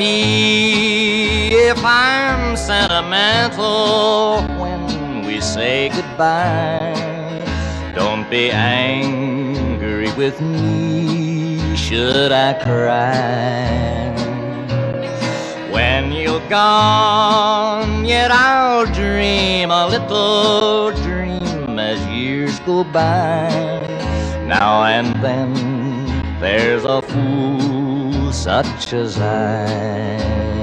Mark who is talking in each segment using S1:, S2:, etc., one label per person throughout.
S1: me if I'm sentimental when we say goodbye. Don't be angry with me should I cry. When you're gone, yet I'll dream a little dream as years go by. Now and then there's a fool such as I.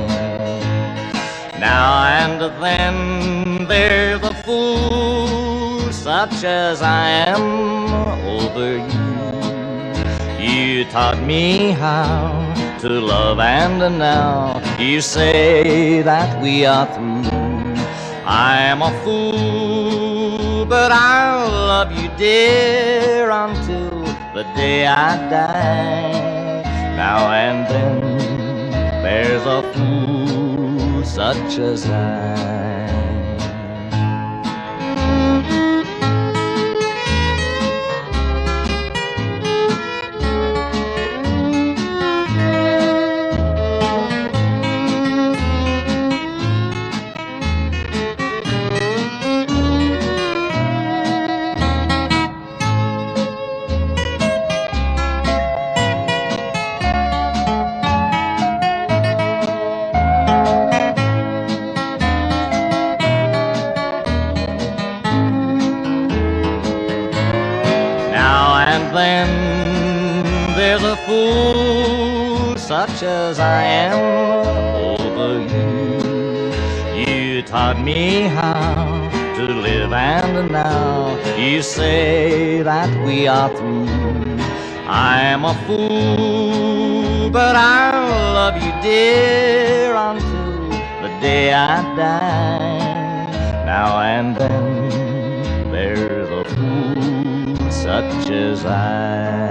S1: Now and then there's a fool such as I am over you. You taught me how to love, and now you say that we are through. I'm a fool, but I'll love you, dear, until the day I die. Now and then there's a fool such as I. Then there's a fool such as I am over you. You taught me how to live, and now you say that we are through. I'm a fool, but I'll love you, dear, until the day I die. Now and then there's a fool such as I.